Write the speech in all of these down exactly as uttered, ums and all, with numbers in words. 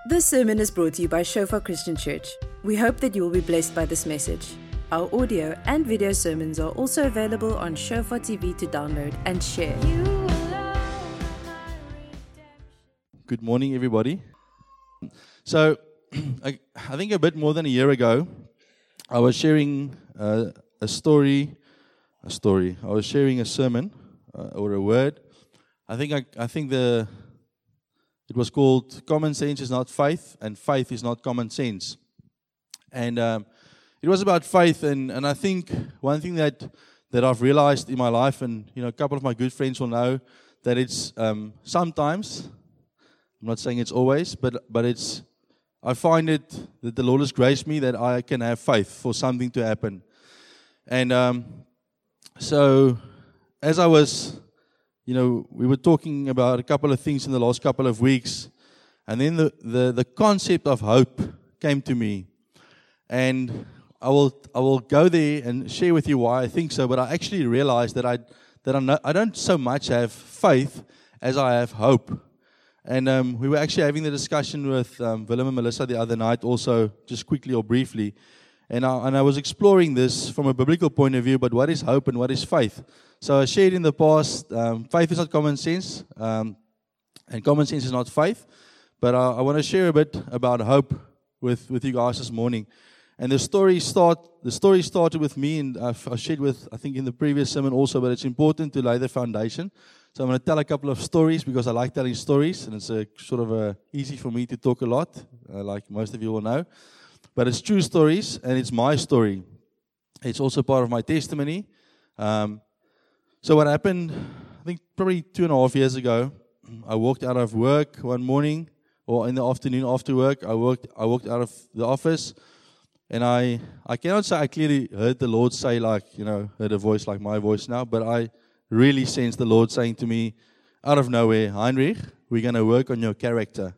This sermon is brought to you by Shofar Christian Church. We hope that you will be blessed by this message. Our audio and video sermons are also available on Shofar T V to download and share. Good morning, everybody. So, I, I think a bit more than a year ago, I was sharing uh, a story, a story. I was sharing a sermon uh, or a word. I think I, I think the it was called "Common Sense is not faith, and faith is not common sense." And um, it was about faith, and, and I think one thing that that I've realized in my life, and you know, a couple of my good friends will know that it's um, sometimes. I'm not saying it's always, but but it's. I find it that the Lord has graced me that I can have faith for something to happen, and um, so as I was, you know, we were talking about a couple of things in the last couple of weeks, and then the the, the concept of hope came to me, and I will I will go there and share with you why I think so. But I actually realized that I that I'm not, I don't so much have faith as I have hope. And um, we were actually having the discussion with um, Willem and Melissa the other night also, just quickly or briefly. And I, and I was exploring this from a biblical point of view, but what is hope and what is faith? So I shared in the past, um, faith is not common sense, um, and common sense is not faith. But I, I want to share a bit about hope with, with you guys this morning. And the story start the story started with me, and I've, I shared with, I think in the previous sermon also, but it's important to lay the foundation. So I'm going to tell a couple of stories because I like telling stories, and it's a sort of a, easy for me to talk a lot, uh, like most of you will know. But it's true stories, and it's my story. It's also part of my testimony. Um, so what happened, I think probably two and a half years ago, I walked out of work one morning, or in the afternoon after work, I worked. I walked out of the office, and I, I cannot say I clearly heard the Lord say, like, you know, heard a voice like my voice now, but I really sensed the Lord saying to me, out of nowhere, Heinrich, we're going to work on your character.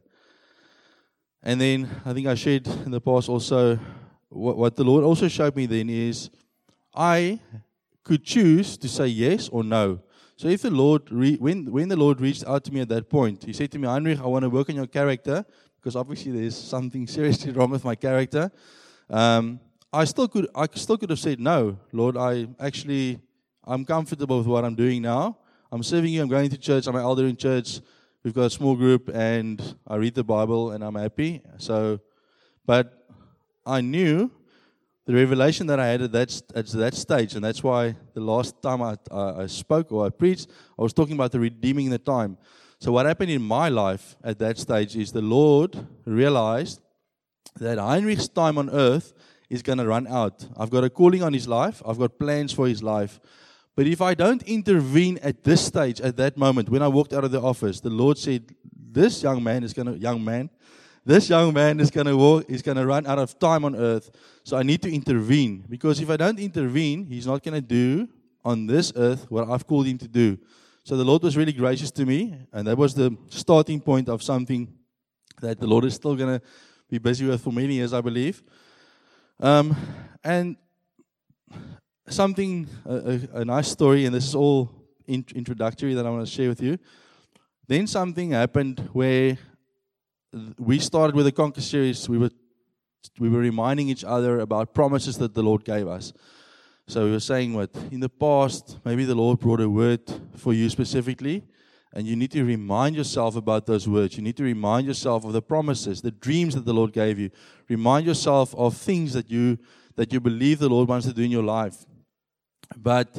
And then I think I shared in the past also, what, what the Lord also showed me then is, I could choose to say yes or no. So if the Lord, re- when when the Lord reached out to me at that point, He said to me, Heinrich, I want to work on your character, because obviously there's something seriously wrong with my character. Um, I still could, I still could have said no, Lord. I actually, I'm comfortable with what I'm doing now. I'm serving you. I'm going to church. I'm an elder in church. We've got a small group, and I read the Bible, and I'm happy. So, but I knew the revelation that I had at that at that stage, and that's why the last time I, I, I spoke or I preached, I was talking about the redeeming the time. So what happened in my life at that stage is the Lord realized that Heinrich's time on earth is going to run out. I've got a calling on his life. I've got plans for his life. But if I don't intervene at this stage, at that moment, when I walked out of the office, the Lord said, this young man is going to, young man, this young man is going to walk, is going to run out of time on earth. So I need to intervene. Because if I don't intervene, he's not going to do on this earth what I've called him to do. So the Lord was really gracious to me. And that was the starting point of something that the Lord is still going to be busy with for many years, I believe. Um, and something, a, a, a nice story, and this is all in, introductory that I want to share with you. Then something happened where we started with the Conquer series. We were we were reminding each other about promises that the Lord gave us. So we were saying what in the past, maybe the Lord brought a word for you specifically, and you need to remind yourself about those words. You need to remind yourself of the promises, the dreams that the Lord gave you. Remind yourself of things that you that you believe the Lord wants to do in your life. But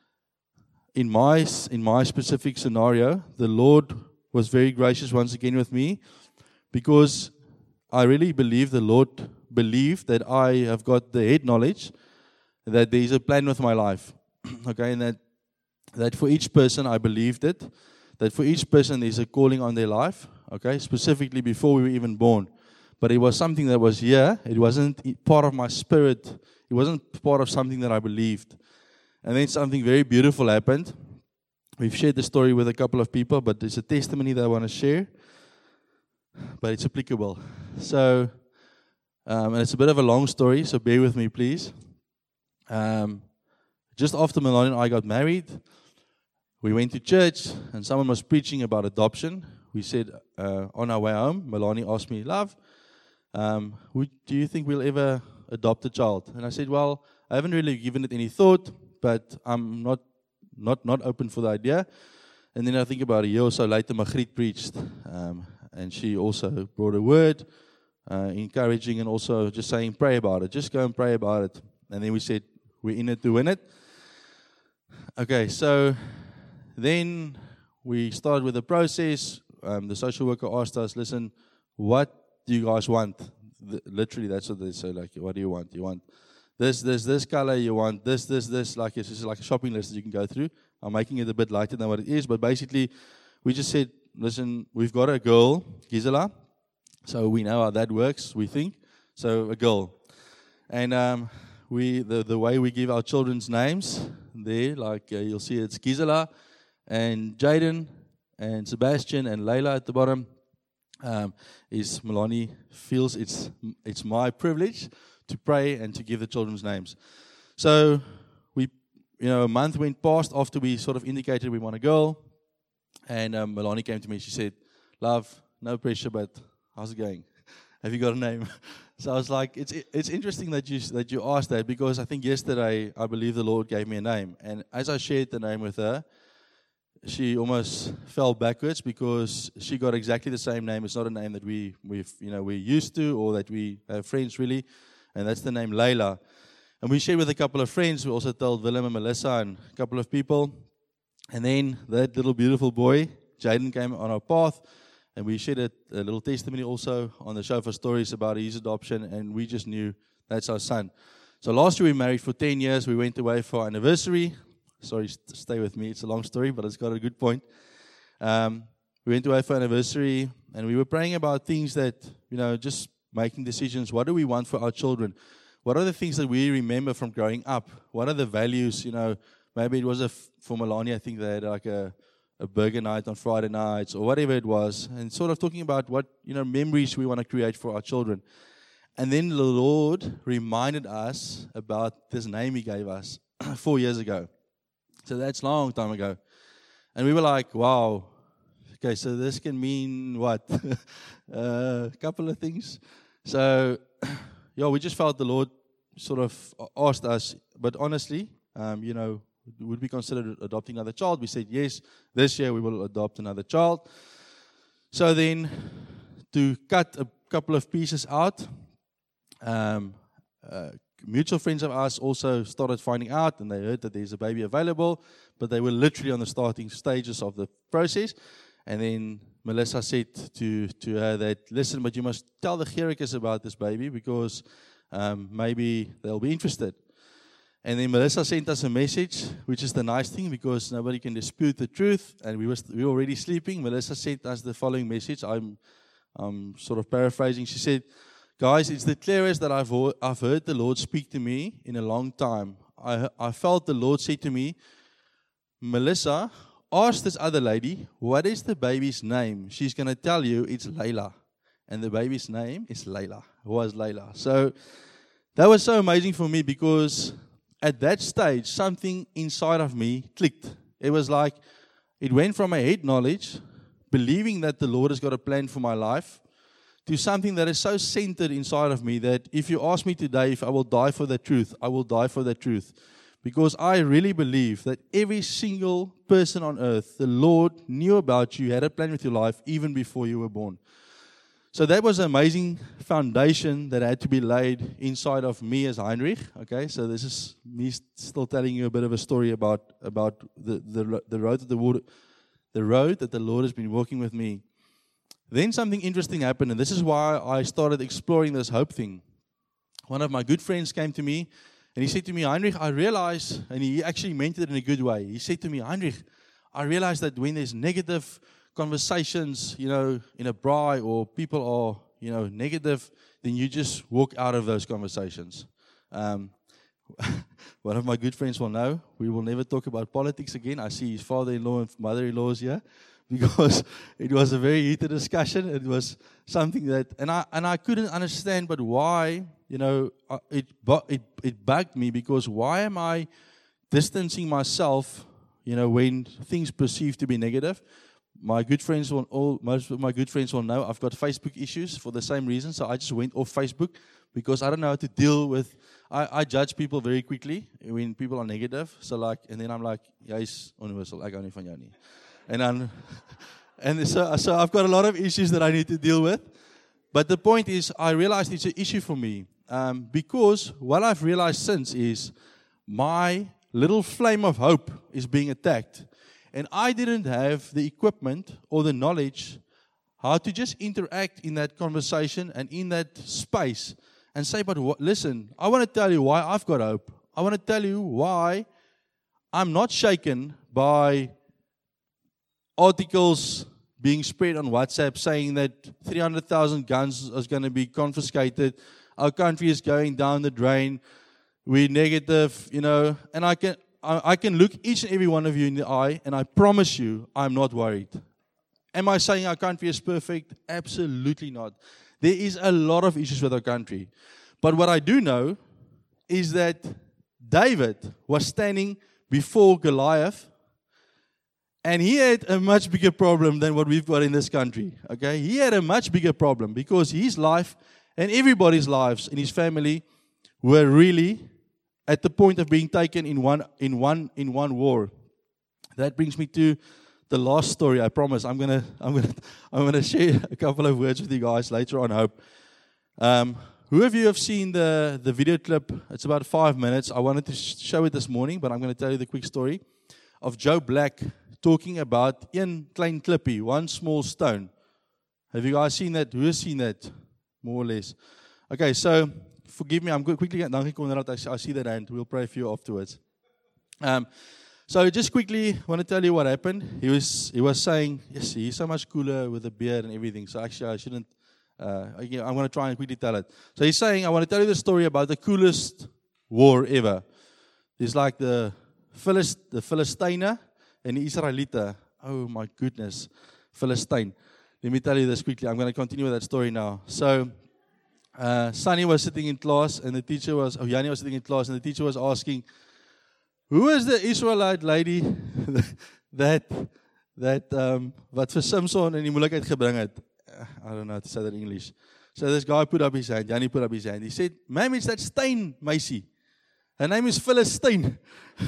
in my in my specific scenario, the Lord was very gracious once again with me, because I really believe the Lord believed that I have got the head knowledge that there is a plan with my life. Okay, and that that for each person I believed it. That for each person there's a calling on their life, okay, specifically before we were even born. But it was something that was here. It wasn't part of my spirit. It wasn't part of something that I believed. And then something very beautiful happened. We've shared the story with a couple of people, but there's a testimony that I want to share. But it's applicable. So, um, and it's a bit of a long story, so bear with me, please. Um, just after Melanie and I got married, we went to church, and someone was preaching about adoption, we said uh, on our way home, Melanie asked me, "Love, um, would, do you think we'll ever adopt a child?" And I said, "Well, I haven't really given it any thought, but I'm not not not open for the idea." And then I think about a year or so later, Margriet preached, um, and she also brought a word, uh, encouraging and also just saying, pray about it. Just go and pray about it. And then we said, we're in it to win it. Okay, so then we started with the process. Um, the social worker asked us, listen, what do you guys want? The, literally, that's what they say, like, what do you want? You want this, this, this color, you want this, this, this, like it's just like a shopping list that you can go through. I'm making it a bit lighter than what it is, but basically, we just said, listen, we've got a girl, Gisela, so we know how that works, we think. So, a girl. And um, we the, the way we give our children's names, there, like uh, you'll see it's Gisela, and Jaden, and Sebastian, and Layla at the bottom, um, is Melanie feels it's it's my privilege to pray and to give the children's names. So, we, you know, a month went past after we sort of indicated we want a girl, and um, Melanie came to me. She said, "Love, no pressure, but how's it going? Have you got a name?" So I was like, "It's it's interesting that you that you asked that, because I think yesterday I believe the Lord gave me a name, and as I shared the name with her, she almost fell backwards because she got exactly the same name. It's not a name that we we've you know we're used to or that we have friends really, and that's the name Layla." And we shared with a couple of friends. We also told Willem and Melissa and a couple of people. And then that little beautiful boy, Jaden, came on our path. And we shared a, a little testimony also on the Shofar Stories about his adoption. And we just knew that's our son. So last year we married for ten years. We went away for our anniversary. Sorry, st- stay with me. It's a long story, but it's got a good point. Um, we went away for anniversary. And we were praying about things that, you know, just making decisions. What do we want for our children? What are the things that we remember from growing up? What are the values, you know, maybe it was a, for Melanie, I think they had like a, a burger night on Friday nights or whatever it was, and sort of talking about what, you know, memories we want to create for our children. And then the Lord reminded us about this name He gave us four years ago. So that's a long time ago. And we were like, wow, okay, so this can mean what? uh, a couple of things. So... Yeah, we just felt the Lord sort of asked us, but honestly, um, you know, would we consider adopting another child? We said, yes, this year we will adopt another child. So then, to cut a couple of pieces out, um, uh, mutual friends of ours also started finding out, and they heard that there's a baby available, but they were literally on the starting stages of the process. And then Melissa said to, to her that, listen, but you must tell the Gericus about this baby because um, maybe they'll be interested. And then Melissa sent us a message, which is the nice thing because nobody can dispute the truth. And we, was, we were already sleeping. Melissa sent us the following message. I'm, I'm sort of paraphrasing. She said, guys, it's the clearest that I've, I've heard the Lord speak to me in a long time. I, I felt the Lord say to me, Melissa, ask this other lady, what is the baby's name? She's going to tell you it's Layla. And the baby's name is Layla. It was Layla. So that was so amazing for me because at that stage, something inside of me clicked. It was like, it went from a head knowledge, believing that the Lord has got a plan for my life, to something that is so centered inside of me that if you ask me today if I will die for the truth, I will die for the truth. Because I really believe that every single person on earth, the Lord knew about you, had a plan with your life, even before you were born. So that was an amazing foundation that had to be laid inside of me as Heinrich. Okay, so this is me still telling you a bit of a story about, about the, the, the, road that the, water, the road that the Lord has been walking with me. Then something interesting happened, and this is why I started exploring this hope thing. One of my good friends came to me, and he said to me, Heinrich, I realize, and he actually meant it in a good way. He said to me, Heinrich, I realize that when there's negative conversations, you know, in a braai or people are, you know, negative, then you just walk out of those conversations. Um, one of my good friends will know, we will never talk about politics again. I see his father-in-law and mother-in-laws here because it was a very heated discussion. It was something that, and I and I couldn't understand, but why? You know, it it it bugged me because why am I distancing myself, you know, when things perceived to be negative? my good friends will all, most of my good friends will know I've got Facebook issues for the same reason. So I just went off Facebook because I don't know how to deal with. I, I judge people very quickly when people are negative. So like, and then I'm like, jy's universal, ek hou nie van jou nie. And I'm, and so so I've got a lot of issues that I need to deal with. But the point is, I realized it's an issue for me um, because what I've realized since is my little flame of hope is being attacked. And I didn't have the equipment or the knowledge how to just interact in that conversation and in that space and say, but what, listen, I want to tell you why I've got hope. I want to tell you why I'm not shaken by articles being spread on WhatsApp saying that three hundred thousand guns is going to be confiscated. Our country is going down the drain. We're negative, you know, and I can I, I can look each and every one of you in the eye, and I promise you, I'm not worried. Am I saying our country is perfect? Absolutely not. There is a lot of issues with our country. But what I do know is that David was standing before Goliath, and he had a much bigger problem than what we've got in this country. Okay, he had a much bigger problem because his life and everybody's lives in his family were really at the point of being taken in one in one in one war. That brings me to the last story. I promise I'm gonna I'm gonna I'm gonna share a couple of words with you guys later on. I hope. Um, who of you have seen the the video clip? It's about five minutes. I wanted to sh- show it this morning, but I'm going to tell you the quick story of Joe Black talking about een klein klippie, one small stone. Have you guys seen that? Who has seen that? More or less. Okay, so forgive me, I'm going quickly. Dankie Konrad, I see that hand. We'll pray for you afterwards. Um, so just quickly, I want to tell you what happened. He was he was saying, yes, he's so much cooler with a beard and everything. So actually, I shouldn't. Uh, I'm going to try and quickly tell it. So he's saying, I want to tell you the story about the coolest war ever. It's like the Philist, the Philistine and the Israelite. Oh my goodness, Philistine. Let me tell you this quickly. I'm going to continue with that story now. So, uh, Sunny was sitting in class, and the teacher was, oh, Yanni was sitting in class, and the teacher was asking, who is the Israelite lady that, that, um, wat vir Samson in die moeilikheid gebring het? I don't know how to say that in English. So this guy put up his hand, Yanni put up his hand. He said, ma'am, it's that Stein meisie. Her name is Philistine.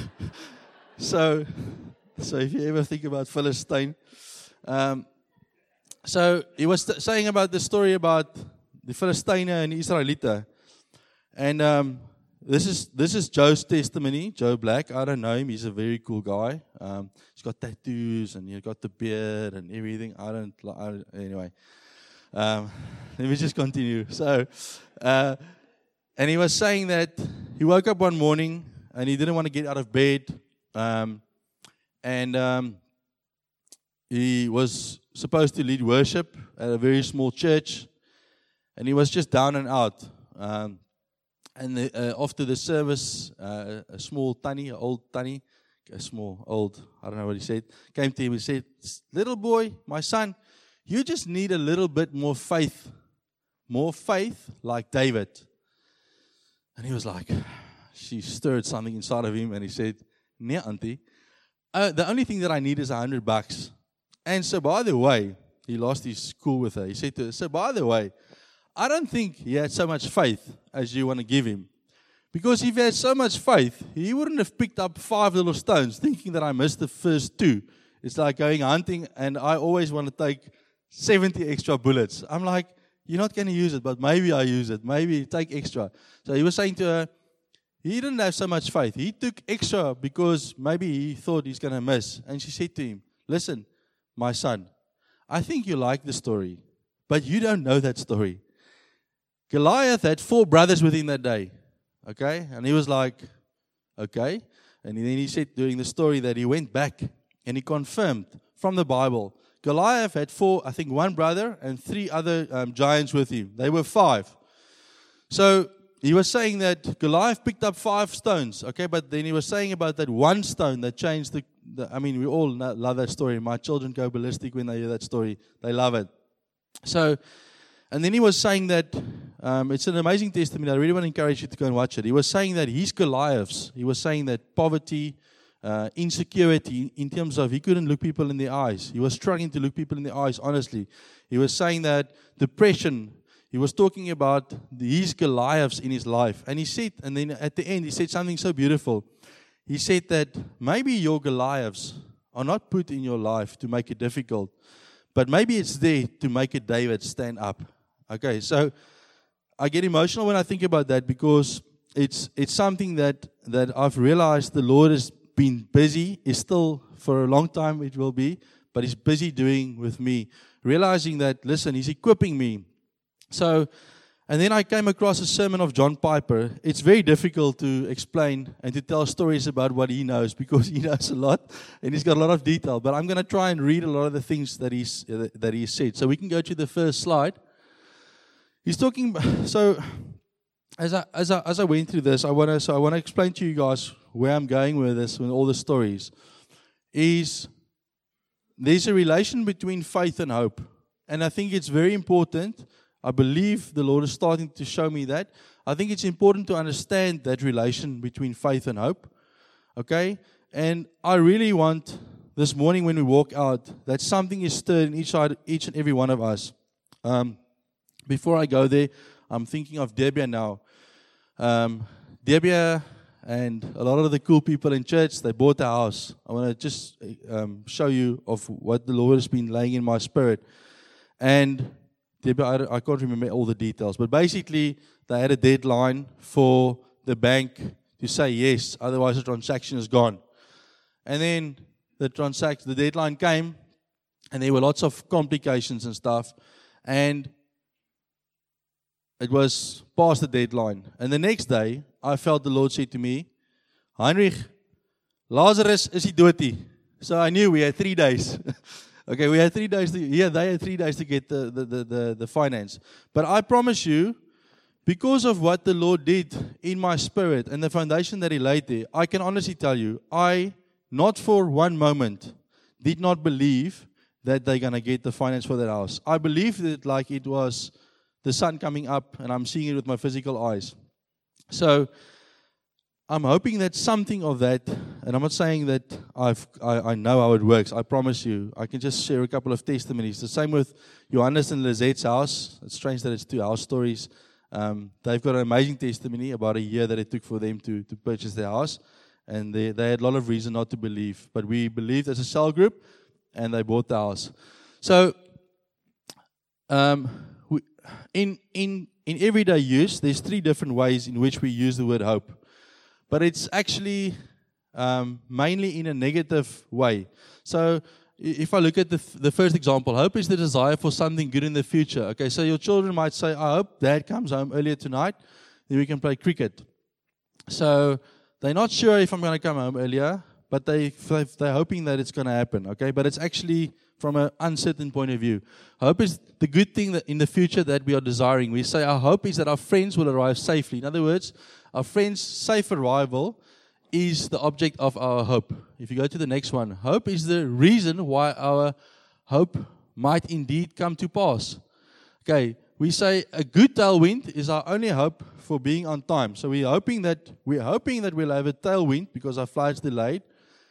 so, so if you ever think about Philistine, um, so he was t- saying about the story about the Philistine and the Israelite. And um, this is this is Joe's testimony, Joe Black. I don't know him. He's a very cool guy. Um, he's got tattoos and he's got the beard and everything. I don't, I don't anyway. Um, let me just continue. So, uh, and he was saying that he woke up one morning and he didn't want to get out of bed. Um, and um, he was supposed to lead worship at a very small church. And he was just down and out. Um, and the, uh, after the service, uh, a small tanny, an old tanny, a small, old, I don't know what he said, came to him and said, little boy, my son, you just need a little bit more faith. More faith like David. And he was like, she stirred something inside of him and he said, nee, auntie, uh, the only thing that I need is a hundred bucks. And so, by the way, he lost his cool with her. He said to her, so by the way, I don't think he had so much faith as you want to give him. Because if he had so much faith, he wouldn't have picked up five little stones thinking that I missed the first two. It's like going hunting and I always want to take seventy extra bullets. I'm like, you're not going to use it, but maybe I use it. Maybe take extra. So he was saying to her, he didn't have so much faith. He took extra because maybe he thought he's going to miss. And she said to him, listen, my son, I think you like the story, but you don't know that story. Goliath had four brothers with him that day. Okay? And he was like, okay. And then he said during the story that he went back and he confirmed from the Bible. Goliath had four, I think one brother and three other um, giants with him. They were five. So he was saying that Goliath picked up five stones. Okay, but then he was saying about that one stone that changed the, the I mean, we all know, love that story. My children go ballistic when they hear that story. They love it. So, and then he was saying that, um, it's an amazing testimony. I really want to encourage you to go and watch it. He was saying that his Goliaths, he was saying that poverty, uh, insecurity in terms of he couldn't look people in the eyes. He was struggling to look people in the eyes, honestly. He was saying that depression, he was talking about these Goliaths in his life. And he said, and then at the end, he said something so beautiful. He said that maybe your Goliaths are not put in your life to make it difficult, but maybe it's there to make a David stand up. Okay, so I get emotional when I think about that because it's it's something that, that I've realized the Lord has been busy, is still for a long time it will be, but He's busy doing with me. Realizing that, listen, He's equipping me. So, and then I came across a sermon of John Piper. It's very difficult to explain and to tell stories about what he knows because he knows a lot and he's got a lot of detail. But I'm going to try and read a lot of the things that he's uh, that he said. So we can go to the first slide. He's talking. So as I as I as I went through this, I want to so I want to explain to you guys where I'm going with this with all the stories. Is there's a relation between faith and hope, and I think it's very important. I believe the Lord is starting to show me that. I think it's important to understand that relation between faith and hope. Okay? And I really want this morning when we walk out that something is stirred in each side, each and every one of us. Um, before I go there, I'm thinking of Debia now. Um, Debia and a lot of the cool people in church, they bought a house. I want to just um, show you of what the Lord has been laying in my spirit. And I can't remember all the details, but basically they had a deadline for the bank to say yes, otherwise the transaction is gone. And then the transaction, the deadline came, and there were lots of complications and stuff, and it was past the deadline. And the next day, I felt the Lord say to me, Heinrich, Lazarus is dood. So I knew we had three days. Okay, we had three days to, yeah, they had three days to get the, the, the, the, the finance. But I promise you, because of what the Lord did in my spirit and the foundation that He laid there, I can honestly tell you, I, not for one moment, did not believe that they're going to get the finance for that house. I believed it like it was the sun coming up and I'm seeing it with my physical eyes. So, I'm hoping that something of that, and I'm not saying that I've, I, I know how it works, I promise you. I can just share a couple of testimonies. The same with Johannes and Lizette's house. It's strange that it's two house stories. Um, they've got an amazing testimony about a year that it took for them to, to purchase their house. And they, they had a lot of reason not to believe. But we believed as a cell group, and they bought the house. So, um, we, in, in, in everyday use, there's three different ways in which we use the word hope. But it's actually um, mainly in a negative way. So if I look at the, the first example, hope is the desire for something good in the future. Okay, so your children might say, I hope Dad comes home earlier tonight, then we can play cricket. So they're not sure if I'm going to come home earlier, but they, they're hoping that it's going to happen. Okay, but it's actually from an uncertain point of view. Hope is the good thing that in the future that we are desiring. We say our hope is that our friends will arrive safely. In other words, our friend's safe arrival is the object of our hope. If you go to the next one, hope is the reason why our hope might indeed come to pass. Okay, we say a good tailwind is our only hope for being on time. So we're hoping that we're hoping that we'll have a tailwind because our flight's delayed.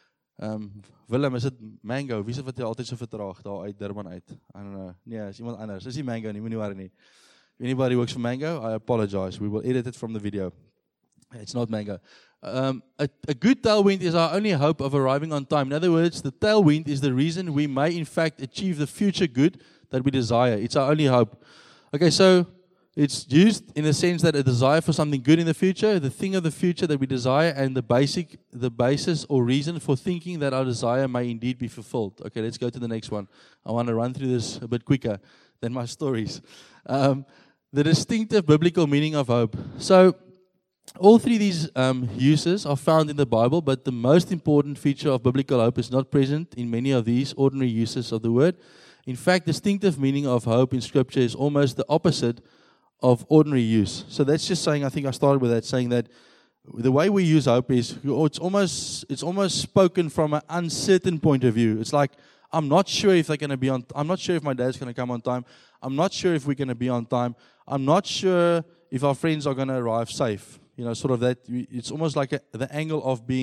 Um, Willem, is dit Mango? Wie is dit wat jy altyd so vertraag daar uit Durban uit? I don't know. Nee, is iemand anders. Is die Mango nie, moenie worry nie. Anybody works for Mango? I apologize. We will edit it from the video. It's not Mango. Um, a, a good tailwind is our only hope of arriving on time. In other words, the tailwind is the reason we may in fact achieve the future good that we desire. It's our only hope. Okay, so it's used in the sense that a desire for something good in the future, the thing of the future that we desire, and the basic, the basis or reason for thinking that our desire may indeed be fulfilled. Okay, let's go to the next one. I want to run through this a bit quicker than my stories. Um, the distinctive biblical meaning of hope. So, all three of these um, uses are found in the Bible, but the most important feature of biblical hope is not present in many of these ordinary uses of the word. In fact, distinctive meaning of hope in Scripture is almost the opposite of ordinary use. So that's just saying, I think I started with that, saying that the way we use hope is, it's almost it's almost spoken from an uncertain point of view. It's like, I'm not sure if they're going to be on, I'm not sure if my dad's going to come on time. I'm not sure if we're going to be on time. I'm not sure if our friends are going to arrive safe. You know, sort of that, it's almost like a, the angle of being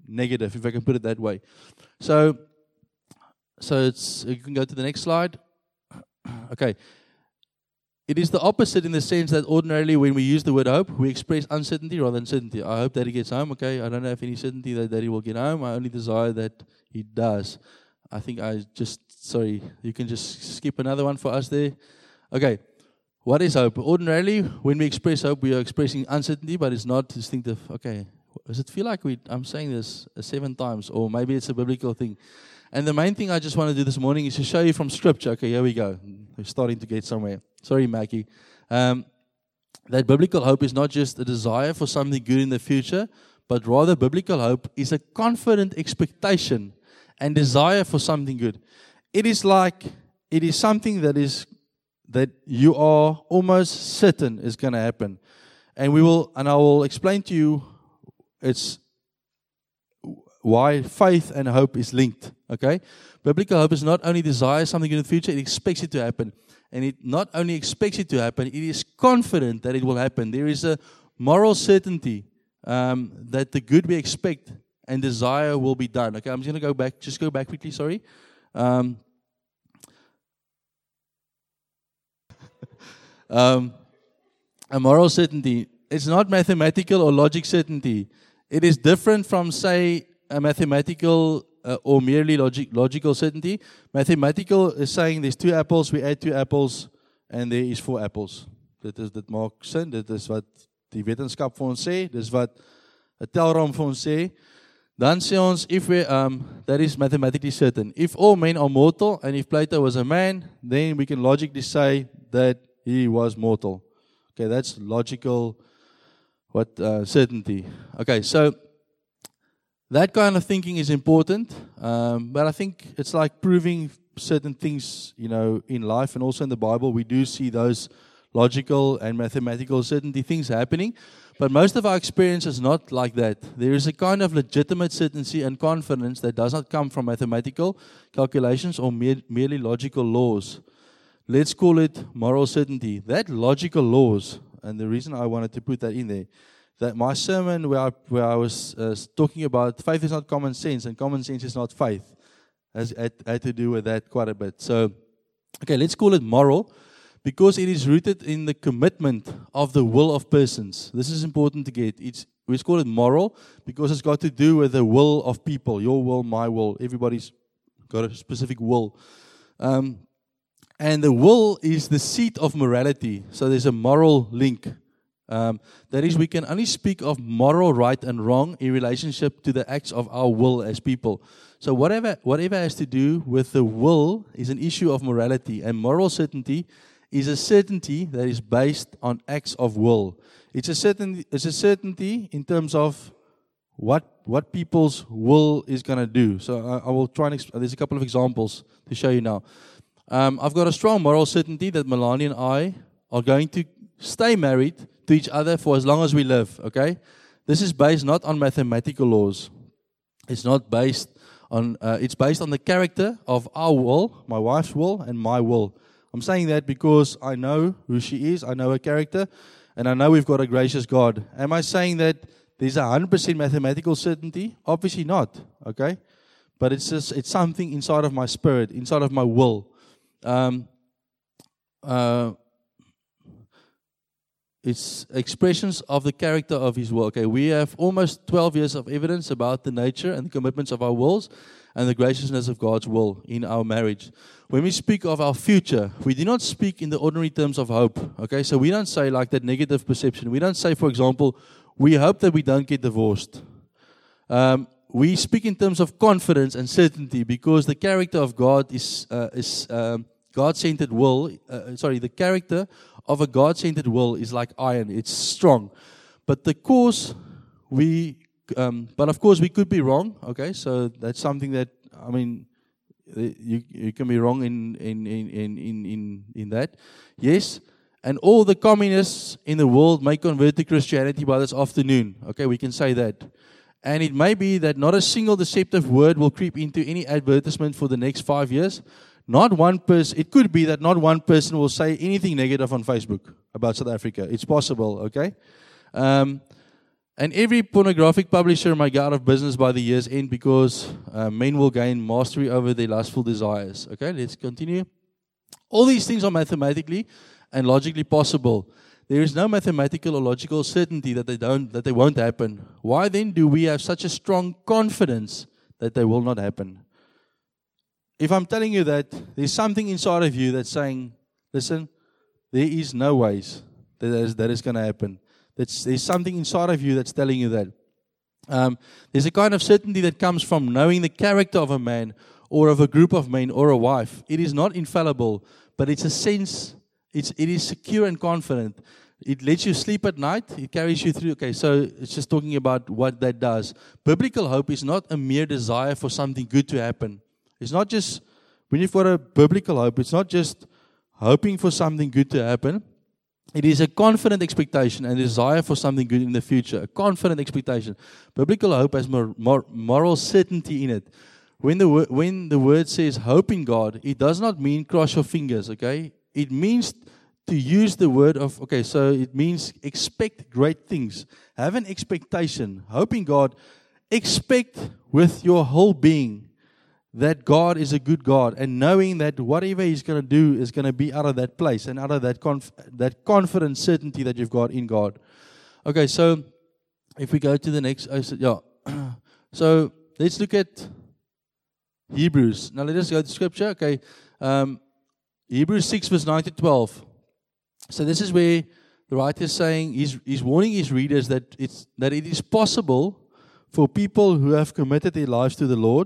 negative, if I can put it that way. So, so it's you can go to the next slide. Okay. It is the opposite in the sense that ordinarily when we use the word hope, we express uncertainty rather than certainty. I hope Daddy gets home. Okay, I don't have any certainty that Daddy will get home. I only desire that he does. I think I just, sorry, you can just skip another one for us there. Okay, what is hope? Ordinarily, when we express hope, we are expressing uncertainty, but it's not distinctive. Okay, does it feel like we? I'm saying this seven times, or maybe it's a biblical thing? And the main thing I just want to do this morning is to show you from Scripture. Okay, here we go. We're starting to get somewhere. Sorry, Mackie. Um, that biblical hope is not just a desire for something good in the future, but rather biblical hope is a confident expectation and desire for something good. It is like, it is something that is, that you are almost certain is going to happen. And we will, and I will explain to you, it's why faith and hope is linked, okay? Biblical hope is not only desire something in the future, it expects it to happen. And it not only expects it to happen, it is confident that it will happen. There is a moral certainty um, that the good we expect and desire will be done. Okay, I'm just going to go back, just go back quickly, sorry. Um, um, a moral certainty, it's not mathematical or logic certainty. It is different from, say, a mathematical uh, or merely logic, logical certainty. Mathematical is saying there's two apples, we add two apples, and there is four apples. Dit is dit maak sin, dit is wat die wetenskap vir ons sê, dis wat 'n telrom vir ons sê. Dan sê ons, if we, um, that is mathematically certain. If all men are mortal, and if Plato was a man, then we can logically say that he was mortal. Okay, that's logical, what, uh, certainty. Okay, so that kind of thinking is important, um, but I think it's like proving certain things, you know, in life and also in the Bible. We do see those logical and mathematical certainty things happening, but most of our experience is not like that. There is a kind of legitimate certainty and confidence that does not come from mathematical calculations or mere, merely logical laws. Let's call it moral certainty. That logical laws, and the reason I wanted to put that in there, that my sermon where I, where I was uh, talking about faith is not common sense and common sense is not faith has had, had to do with that quite a bit. So, okay, let's call it moral because it is rooted in the commitment of the will of persons. This is important to get. It's we call it moral because it's got to do with the will of people. Your will, my will. Everybody's got a specific will. Um, and the will is the seat of morality. So there's a moral link. Um, that is, we can only speak of moral right and wrong in relationship to the acts of our will as people. So whatever whatever has to do with the will is an issue of morality, and moral certainty is a certainty that is based on acts of will. It's a certainty, it's a certainty in terms of what what people's will is going to do. So I, I will try and exp- there's a couple of examples to show you now. Um, I've got a strong moral certainty that Melanie and I are going to stay married to each other for as long as we live, okay? This is based not on mathematical laws. It's not based on, uh, it's based on the character of our will, my wife's will, and my will. I'm saying that because I know who she is, I know her character, and I know we've got a gracious God. Am I saying that there's a one hundred percent mathematical certainty? Obviously not, okay? But it's just, it's something inside of my spirit, inside of my will. Um, uh, It's expressions of the character of His will. Okay, we have almost twelve years of evidence about the nature and the commitments of our wills and the graciousness of God's will in our marriage. When we speak of our future, we do not speak in the ordinary terms of hope. Okay, so we don't say like that negative perception. We don't say, for example, we hope that we don't get divorced. Um, we speak in terms of confidence and certainty because the character of God is uh, is um, God-centered will. Uh, sorry, the character of a God-centered will is like iron. It's strong. But the course we, um, but of course we could be wrong. Okay, so that's something that, I mean, you you can be wrong in in in in in in that. Yes, and all the communists in the world may convert to Christianity by this afternoon. Okay, we can say that. And it may be that not a single deceptive word will creep into any advertisement for the next five years. Not one person, it could be that not one person will say anything negative on Facebook about South Africa. It's possible, okay? Um, And every pornographic publisher may go out of business by the year's end because uh, men will gain mastery over their lustful desires. Okay, let's continue. All these things are mathematically and logically possible. There is no mathematical or logical certainty that they don't, that they won't happen. Why then do we have such a strong confidence that they will not happen? If I'm telling you that there's something inside of you that's saying, listen, there is no ways that is, that is going to happen. That's, there's something inside of you that's telling you that. Um, there's a kind of certainty that comes from knowing the character of a man or of a group of men or a wife. It is not infallible, but it's a sense, it's, it is secure and confident. It lets you sleep at night. It carries you through. Okay, so it's just talking about what that does. Biblical hope is not a mere desire for something good to happen. It's not just, when you've got a biblical hope, it's not just hoping for something good to happen. It is a confident expectation and desire for something good in the future. A confident expectation. Biblical hope has more, more moral certainty in it. When the, when the word says hope in God, it does not mean cross your fingers, okay? It means to use the word of, okay, so it means expect great things. Have an expectation. Hope in God. Expect with your whole being that God is a good God, and knowing that whatever He's going to do is going to be out of that place and out of that conf- that confident certainty that you've got in God. Okay, so if we go to the next, I said, yeah. So let's look at Hebrews. Now let us go to Scripture. Okay, um, Hebrews six verse nine to twelve. So this is where the writer is saying he's he's warning his readers that it's that it is possible for people who have committed their lives to the Lord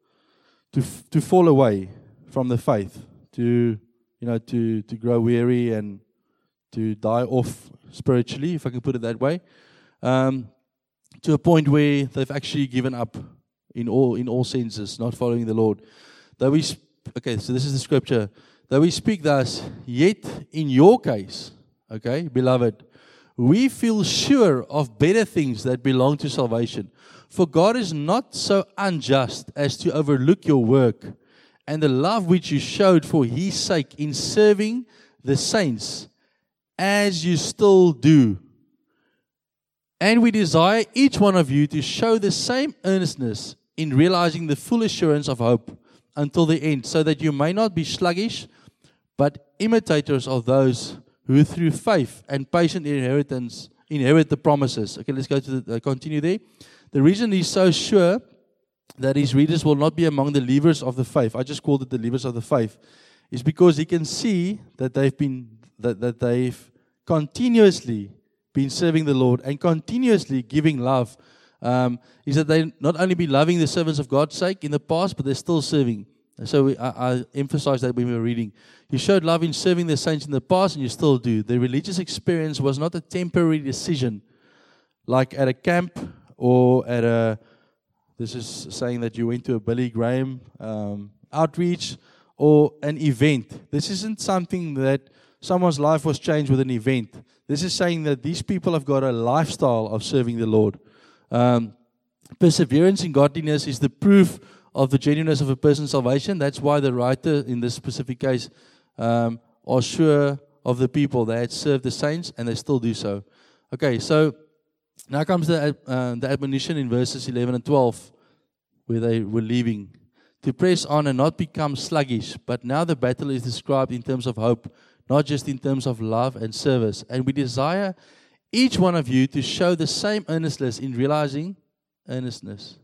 to to fall away from the faith, to you know to to grow weary and to die off spiritually, if I can put it that way, um, to a point where they've actually given up in all in all senses, not following the Lord. Though we sp- okay, so this is the scripture. Though we speak thus, yet in your case, okay, beloved, we feel sure of better things that belong to salvation. For God is not so unjust as to overlook your work and the love which you showed for His sake in serving the saints, as you still do. And we desire each one of you to show the same earnestness in realizing the full assurance of hope until the end, so that you may not be sluggish, but imitators of those who through faith and patient inheritance inherit the promises. Okay, let's go to the, uh, continue there. The reason he's so sure that his readers will not be among the leavers of the faith, I just called it the leavers of the faith, is because he can see that they've been that, that they've continuously been serving the Lord and continuously giving love. Um, is that they not only been loving the servants of God's sake in the past, but they're still serving. And so we, I, I emphasized that when we were reading. You showed love in serving the saints in the past, and you still do. The religious experience was not a temporary decision, like at a camp or at a, this is saying that you went to a Billy Graham um, outreach or an event. This isn't something that someone's life was changed with an event. This is saying that these people have got a lifestyle of serving the Lord. Um, perseverance in godliness is the proof of the genuineness of a person's salvation. That's why the writer, in this specific case, um, are sure of the people. They had served the saints, and they still do so. Okay, so now comes the, uh, the admonition in verses eleven and twelve, where they were leaving. To press on and not become sluggish. But now the battle is described in terms of hope, not just in terms of love and service. And we desire each one of you to show the same earnestness in realizing earnestness.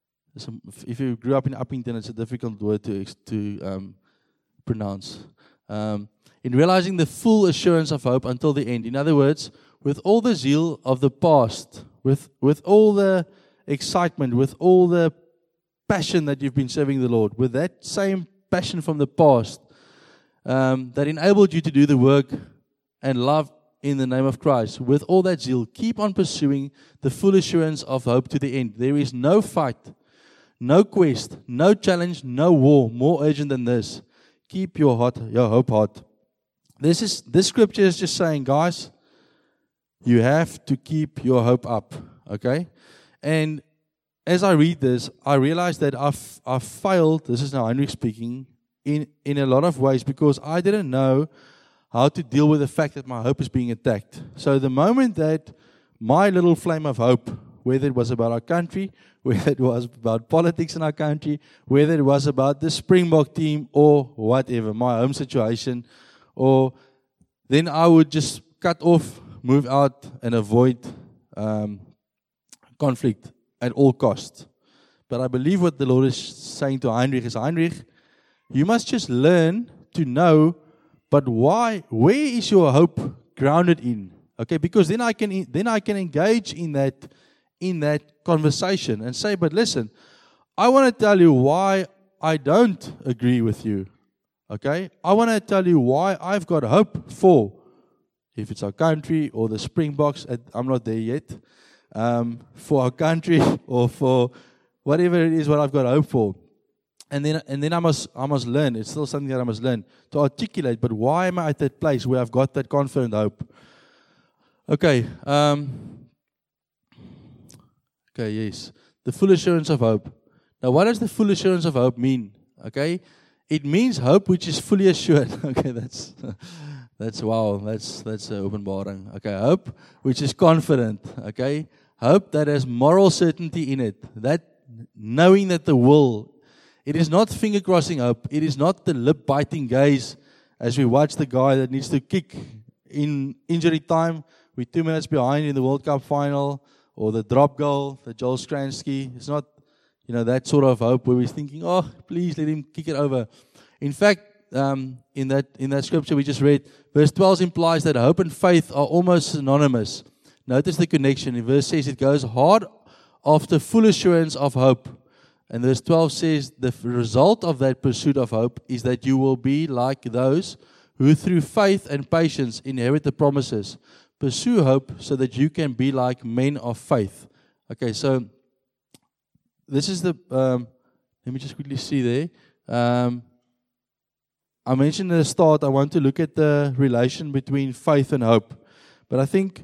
If you grew up in Uppington, it's a difficult word to to um, pronounce. Um, in realizing the full assurance of hope until the end. In other words, with all the zeal of the past, with with all the excitement, with all the passion that you've been serving the Lord, with that same passion from the past um, that enabled you to do the work and love in the name of Christ, with all that zeal, keep on pursuing the full assurance of hope to the end. There is no fight, no quest, no challenge, no war more urgent than this. Keep your heart, your hope hot. This is this scripture is just saying, guys, you have to keep your hope up. Okay? And as I read this, I realize that I've I've failed, this is now Heinrich speaking, in, in a lot of ways, because I didn't know how to deal with the fact that my hope is being attacked. So the moment that my little flame of hope, whether it was about our country, whether it was about politics in our country, whether it was about the Springbok team or whatever, my home situation, or then I would just cut off, move out, and avoid um, conflict at all costs. But I believe what the Lord is saying to Heinrich is, Heinrich, you must just learn to know, but why, where is your hope grounded in? Okay, because then I can then I can engage in that in that conversation and say, but listen, I want to tell you why I don't agree with you. Okay, I want to tell you why I've got hope for, if it's our country or the Springboks, I'm not there yet, um, for our country or for whatever it is what I've got hope for. And then and then I must I must learn, it's still something that I must learn to articulate, but why am I at that place where I've got that confident hope? Okay, um, okay, yes, the full assurance of hope. Now, what does the full assurance of hope mean? Okay, it means hope which is fully assured. Okay, that's that's wow, that's that's uh, openbaring. Okay, hope which is confident. Okay, hope that has moral certainty in it. That knowing that the will, it is not finger crossing hope. It is not the lip biting gaze as we watch the guy that needs to kick in injury time. We're two minutes behind in the World Cup final, or the drop goal, the Joel Stransky. It's not, you know, that sort of hope where we're thinking, oh, please let him kick it over. In fact, um, in that in that scripture we just read, verse twelve implies that hope and faith are almost synonymous. Notice the connection. In verse six, it goes hard after full assurance of hope. And verse twelve says, the result of that pursuit of hope is that you will be like those who through faith and patience inherit the promises. Pursue hope so that you can be like men of faith. Okay, so this is the, um, let me just quickly see there. Um, I mentioned at the start, I want to look at the relation between faith and hope. But I think,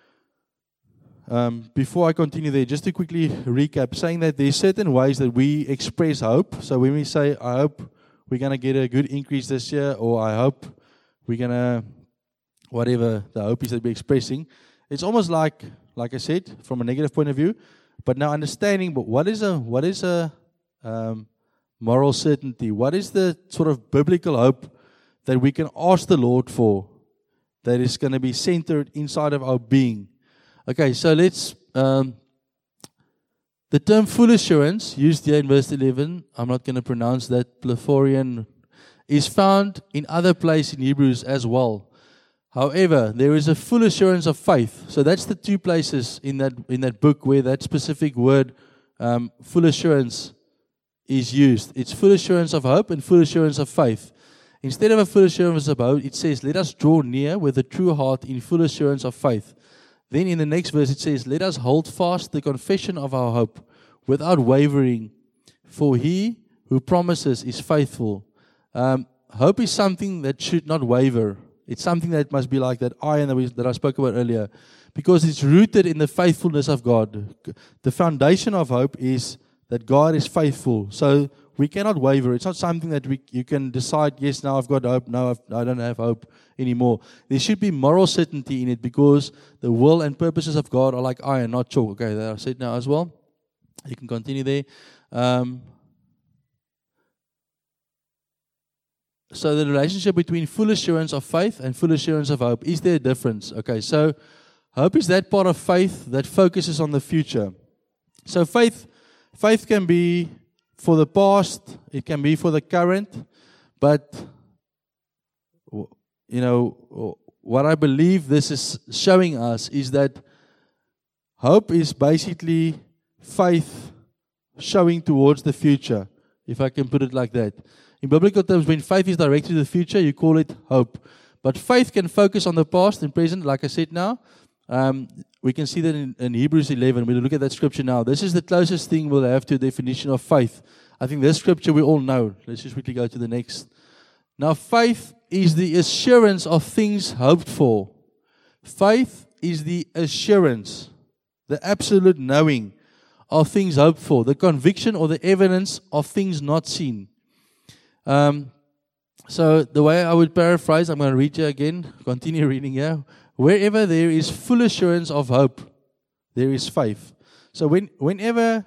um, before I continue there, just to quickly recap, saying that there's certain ways that we express hope. So when we say, I hope we're going to get a good increase this year, or I hope we're going to, whatever the hope is that we're expressing, it's almost like, like I said, from a negative point of view, but now understanding, but what is a, what is a um, moral certainty? What is the sort of biblical hope that we can ask the Lord for that is going to be centered inside of our being? Okay, so let's, um, the term full assurance, used here in verse eleven, I'm not going to pronounce that, Plethorian, is found in other places in Hebrews as well. However, there is a full assurance of faith. So that's the two places in that in that book where that specific word, um, full assurance, is used. It's full assurance of hope and full assurance of faith. Instead of a full assurance of hope, it says, let us draw near with a true heart in full assurance of faith. Then in the next verse it says, let us hold fast the confession of our hope without wavering, for he who promises is faithful. Um, hope is something that should not waver. It's something that must be like that iron that, we, that I spoke about earlier, because it's rooted in the faithfulness of God. The foundation of hope is that God is faithful. So we cannot waver. It's not something that we you can decide, yes, now I've got hope, no, I've, I don't have hope anymore. There should be moral certainty in it, because the will and purposes of God are like iron, not chalk. Okay, that I said now as well. You can continue there. Um, So the relationship between full assurance of faith and full assurance of hope, is there a difference? Okay, so hope is that part of faith that focuses on the future. So faith, faith can be for the past, it can be for the current, but, you know, what I believe this is showing us is that hope is basically faith showing towards the future, if I can put it like that. In biblical terms, when faith is directed to the future, you call it hope. But faith can focus on the past and present, like I said now. Um, we can see that in, in Hebrews eleven. We'll look at that scripture now. This is the closest thing we'll have to a definition of faith. I think this scripture we all know. Let's just quickly go to the next. Now, faith is the assurance of things hoped for. Faith is the assurance, the absolute knowing of things hoped for, the conviction or the evidence of things not seen. Um, so the way I would paraphrase, I'm going to read you again, continue reading here. Wherever there is full assurance of hope, there is faith. So when whenever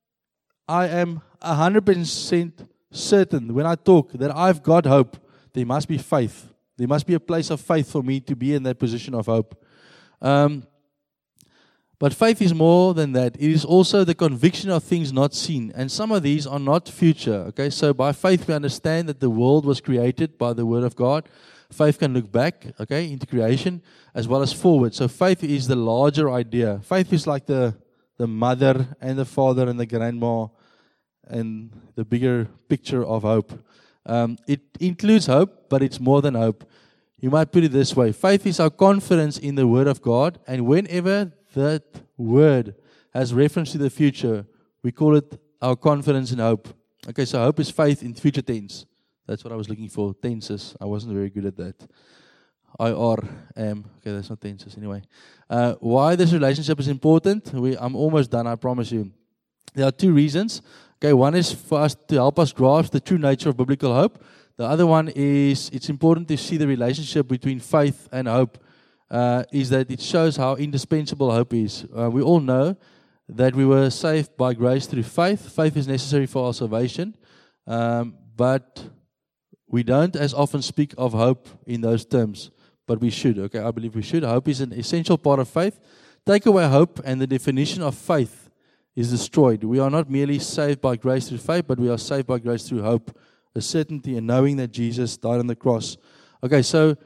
I am one hundred percent certain, when I talk, that I've got hope, there must be faith. There must be a place of faith for me to be in that position of hope. Um, but faith is more than that. It is also the conviction of things not seen. And some of these are not future. Okay, so by faith we understand that the world was created by the Word of God. Faith can look back, okay, into creation as well as forward. So faith is the larger idea. Faith is like the, the mother and the father and the grandma and the bigger picture of hope. Um, it includes hope, but it's more than hope. You might put it this way. Faith is our confidence in the Word of God, and whenever that Word has reference to the future, we call it our confidence in hope. Okay, so hope is faith in future tense. That's what I was looking for, tenses. I wasn't very good at that. I R am. Okay, that's not tenses anyway. Uh, why this relationship is important? We, I'm almost done, I promise you. There are two reasons. Okay, one is for us to help us grasp the true nature of biblical hope. The other one is it's important to see the relationship between faith and hope, uh, is that it shows how indispensable hope is. Uh, we all know that we were saved by grace through faith. Faith is necessary for our salvation, um, but we don't as often speak of hope in those terms, but we should. Okay, I believe we should. Hope is an essential part of faith. Take away hope and the definition of faith is destroyed. We are not merely saved by grace through faith, but we are saved by grace through hope, a certainty in knowing that Jesus died on the cross. Okay, so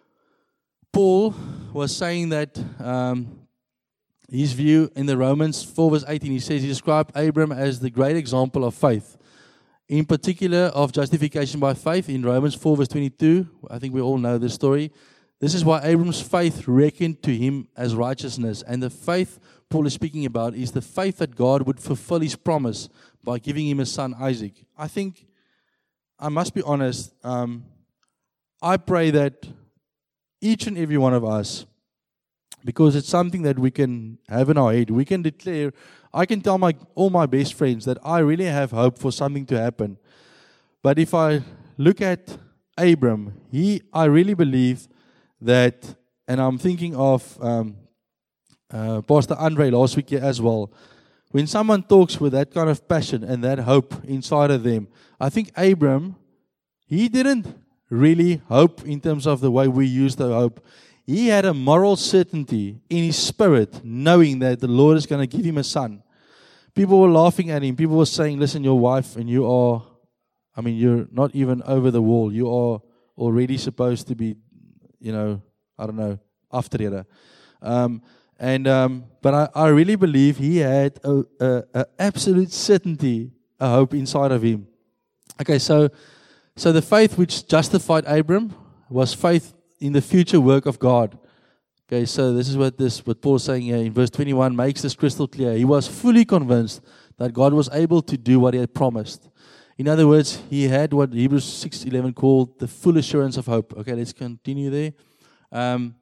Paul was saying that um, his view in the Romans four verse eighteen, he says he described Abram as the great example of faith. In particular, of justification by faith in Romans four verse twenty-two. I think we all know this story. This is why Abram's faith reckoned to him as righteousness. And the faith Paul is speaking about is the faith that God would fulfill His promise by giving him a son, Isaac. I think, I must be honest, um, I pray that each and every one of us, because it's something that we can have in our head, we can declare, I can tell my all my best friends that I really have hope for something to happen. But if I look at Abram, he, I really believe that, and I'm thinking of um, uh, Pastor Andre last week as well, when someone talks with that kind of passion and that hope inside of them, I think Abram, he didn't really hope in terms of the way we use the hope. He had a moral certainty in his spirit, knowing that the Lord is going to give him a son. People were laughing at him. People were saying, listen, your wife and you are, I mean, you're not even over the wall. You are already supposed to be, you know, I don't know, aftrede. Um, and um, but I, I really believe he had a, a, a absolute certainty, a hope inside of him. Okay, so so the faith which justified Abram was faith in the future work of God. Okay, so this is what this what Paul is saying here in verse twenty-one makes this crystal clear. He was fully convinced that God was able to do what He had promised. In other words, he had what Hebrews six eleven called the full assurance of hope. Okay, let's continue there. Um,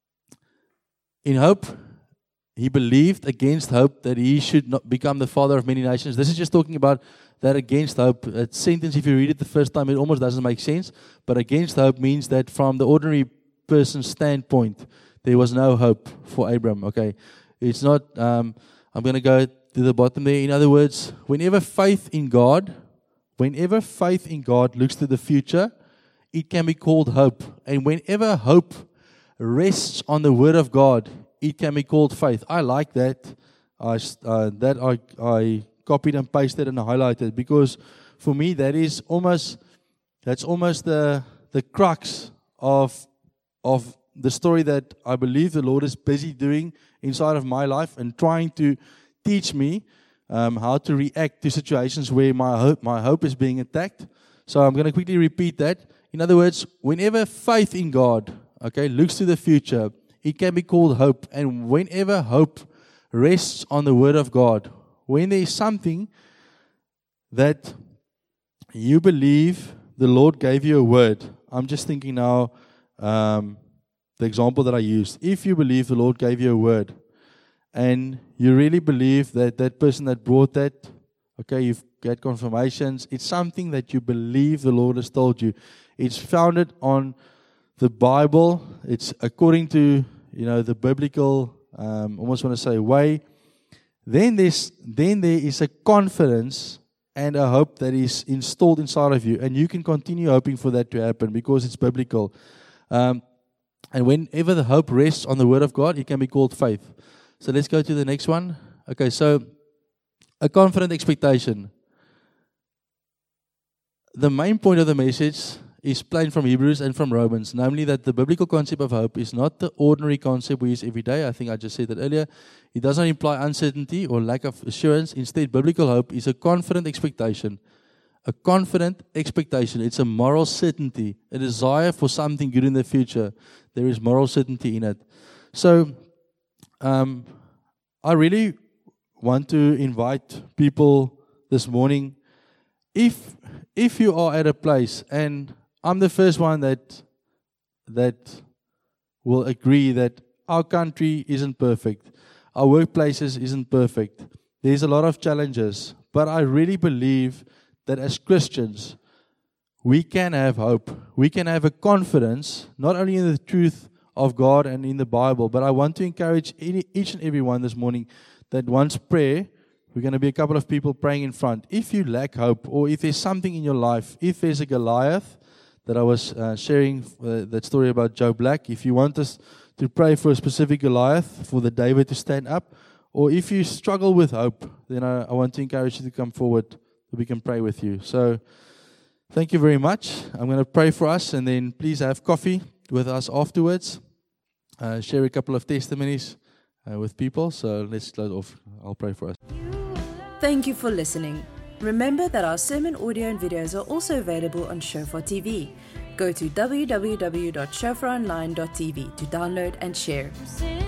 in hope, he believed against hope that he should not become the father of many nations. This is just talking about that against hope. That sentence, if you read it the first time, it almost doesn't make sense. But against hope means that from the ordinary person's standpoint, there was no hope for Abram. Okay, it's not, um, I'm going to go to the bottom there. In other words, whenever faith in God, whenever faith in God looks to the future, it can be called hope. And whenever hope rests on the Word of God, it can be called faith. I like that. I, uh, that I, I copied and pasted and highlighted, because for me that is almost that's almost the the crux of of the story that I believe the Lord is busy doing inside of my life and trying to teach me um, how to react to situations where my hope my hope is being attacked. So I'm going to quickly repeat that. In other words, whenever faith in God, okay, looks to the future, it can be called hope. And whenever hope rests on the Word of God, when there is something that you believe the Lord gave you a word, I'm just thinking now, um, the example that I used. If you believe the Lord gave you a word, and you really believe that that person that brought that, okay, you've got confirmations, it's something that you believe the Lord has told you. It's founded on the Bible. It's according to, you know, the biblical um, almost want to say way, then there's then there is a confidence and a hope that is installed inside of you, and you can continue hoping for that to happen because it's biblical. Um, and whenever the hope rests on the Word of God, it can be called faith. So let's go to the next one. Okay, so a confident expectation. The main point of the message is plain from Hebrews and from Romans, namely that the biblical concept of hope is not the ordinary concept we use every day. I think I just said that earlier. It does not imply uncertainty or lack of assurance. Instead, biblical hope is a confident expectation. A confident expectation. It's a moral certainty, a desire for something good in the future. There is moral certainty in it. So, um, I really want to invite people this morning. If if you are at a place, and I'm the first one that that will agree that our country isn't perfect, our workplaces isn't perfect. There's a lot of challenges, but I really believe that as Christians, we can have hope. We can have a confidence, not only in the truth of God and in the Bible, but I want to encourage any, each and every one this morning that wants prayer. We're going to be a couple of people praying in front. If you lack hope, or if there's something in your life, if there's a Goliath, that I was uh, sharing uh, that story about Joe Black, if you want us to pray for a specific Goliath, for the David to stand up, or if you struggle with hope, then I, I want to encourage you to come forward so we can pray with you. So, thank you very much. I'm going to pray for us, and then please have coffee with us afterwards. Uh, share a couple of testimonies uh, with people. So let's start off. I'll pray for us. Thank you for listening. Remember that our sermon audio and videos are also available on Shofar T V. Go to w w w dot shofar online dot t v to download and share.